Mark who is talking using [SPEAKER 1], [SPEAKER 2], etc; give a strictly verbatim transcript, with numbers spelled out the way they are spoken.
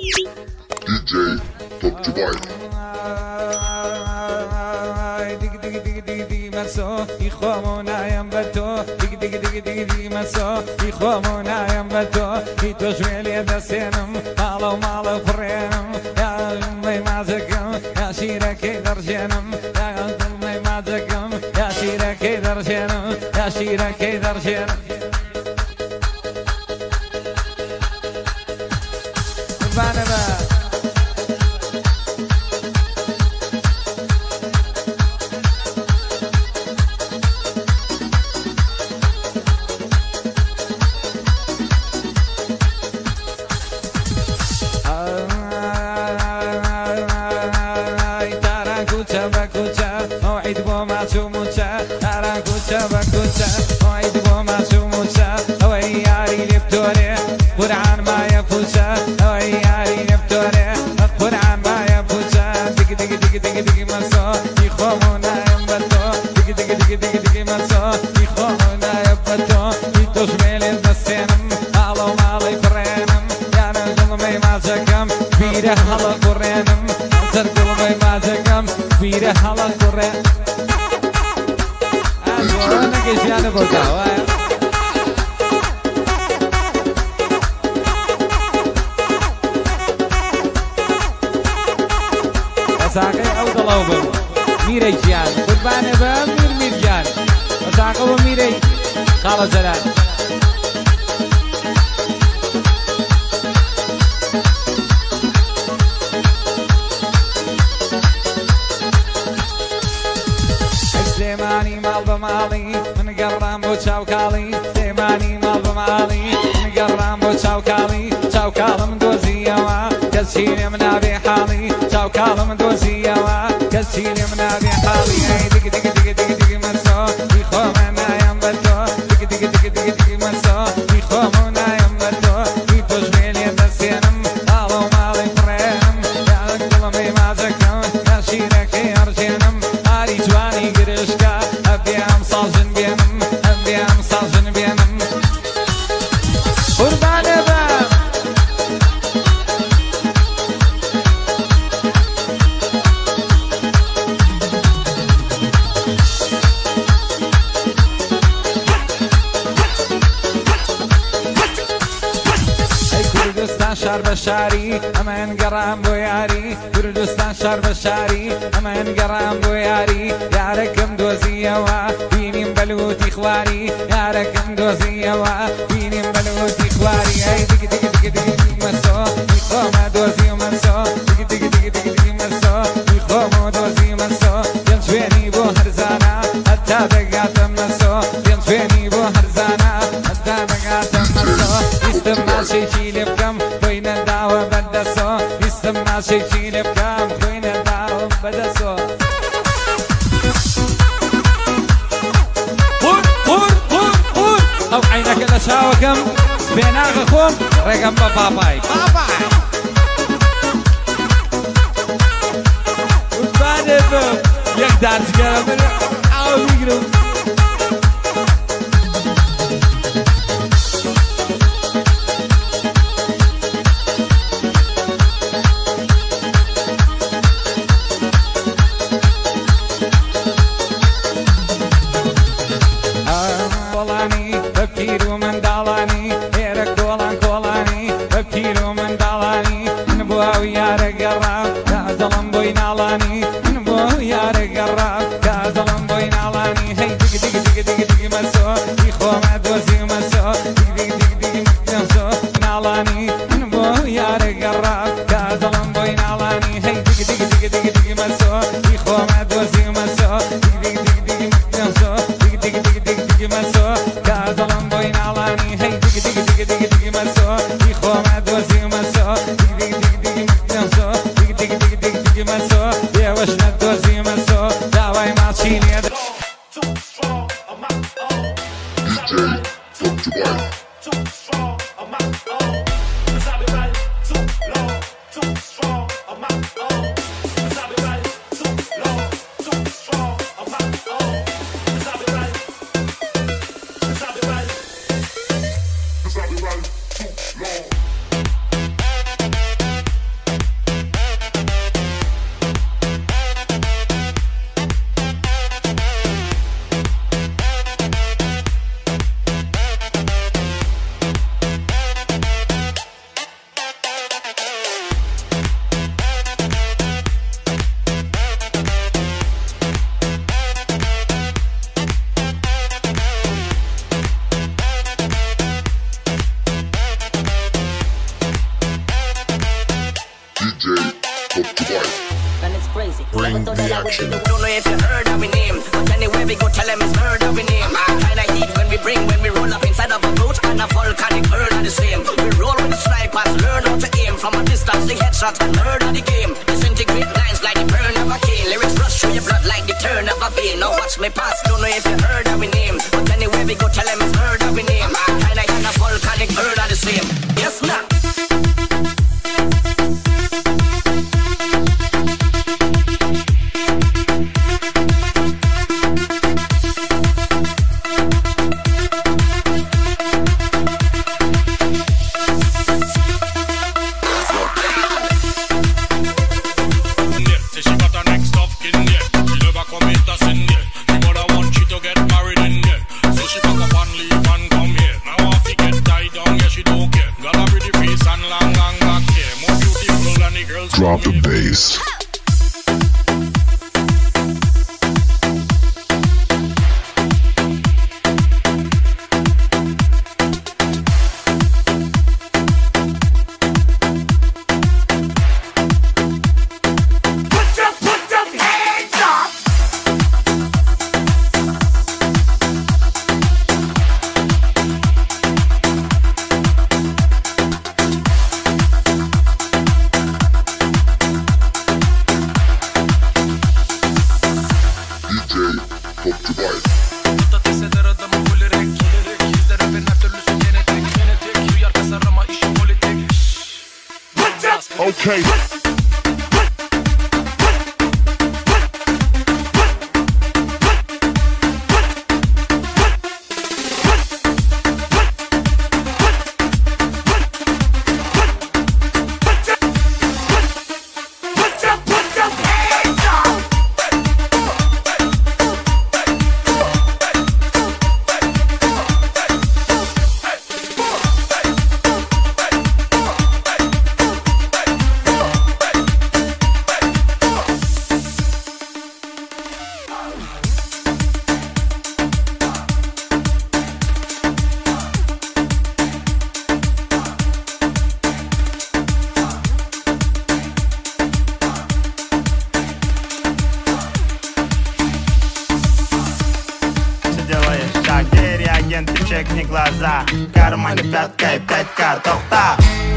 [SPEAKER 1] دی جی Top Dubai.
[SPEAKER 2] دیگه دیگه دیگه دیگه دیگه مسا میخوامونایم به تو دیگه دیگه دیگه دیگه دیگه مسا میخوامونایم به تو ای تو جمیلی دستینم مالو مالو فرینم یا می مازکم یا شیرکی در جنم یا می مازکم یا شیرکی در جنم یا شیرکی در جنم بانه با هلا قرينم سر قلبي ما زقم فيره هلا قرين أنا كيش يعني بقى ساقي أو ضلوبم ميري جان قربان بام مير مير جان ساقي وميري خلاص زلال سليماني مال بمالي من قرام بو تشاوكالي سليماني مال بمالي من قرام بو تشاوكالي تشاوكال من دوزيوا كسيني من ابي حالي تشاوكال من دوزيوا كسيني من ابي حالي دق دق دق دق دق مسو يخومنا ينبتو دق دق دق دق دق مسو يخومنا ينبتو يتجميلي دسينم قالو مالي فريم يا قلبي ما زكم يا شيركي ارجنم اري جواني قرشكا ابيام صاجن بينم ابيام صاجن بينم قربان بام كردستان شهر بشاري اما انقرام بوياري كردستان شهر بشاري اما انقرام بوياري ياركم دوزيوا بينيم بلوتي خواري ياركم دوزيوا بينيم بلوتي خواري اي دق دق دق دق دق مسو يخوم دوزي ومسو دق دق دق دق دق مسو يخوم دوزي ومسو ينشويني بو هرزانا حتى دقات مسو ينشويني بو هرزانا حتى دقات مسو يستمع شي شي بكم خوين الدعوة بدسو يستمع شي شي بكم خوين الدعوة بدسو قول قول قول قول او عينك لشاوكم بيناغ خوم رقم باباي باباي وبعد بم يقدر تقرب او يقرب بكيرو من دالاني هيرك دولان كولاني بكيرو من دالاني نبوه يا رقراب كازلم بوي نالاني نبوه يا رقراب كازلم بوي نالاني هي دق دق دق دق دق مسو يخو ما دوزي مسو دق دق دق دق مسو نالاني نبوه يا رقراب كازلم بوي نالاني هي دق دق دق دق دق مسو يخو ما دوزي مسو دق دق دق دق مسو دق دق دق دق دق مسو كازلم بوي نالاني هي دق دق دق دق دق مسو يخو ما دوزي مسو دق دق دق دق مسو دق دق دق دق دق مسو يا وش ندوزي مسو داوي ما تشيني
[SPEAKER 1] دی جی Top Dubai.
[SPEAKER 3] Too strong on my own, 'cause I've been riding too long, too strong on my own, 'cause I've been riding too long, too strong on my own, 'cause I've been riding, 'cause I've been riding, 'cause I've been riding too long.
[SPEAKER 1] Top to Bite.
[SPEAKER 4] And it's crazy.
[SPEAKER 1] Bring
[SPEAKER 4] Never thought
[SPEAKER 1] the
[SPEAKER 4] that I would
[SPEAKER 1] action.
[SPEAKER 4] be the
[SPEAKER 5] Don't know if you heard of we name, but anywhere we go, tell them it's murder we name. Kinda heat when we bring, when we roll up inside of a boat, and a volcanic bird are the same. We roll with the snipers, learn how to aim from a distance, the headshot and murder the game. Disintegrate lines like the burn of a cane, lyrics rush through your blood like the turn of a vein. Now watch me pass. Don't know if you heard of we name, but anywhere we go, tell them it's murder we name. Kinda heat, a volcanic bird are the same. Yes, nah.
[SPEAKER 1] Drop the bass. Okay.
[SPEAKER 6] Чекни глаза, кармане пятка и пятка, тохта.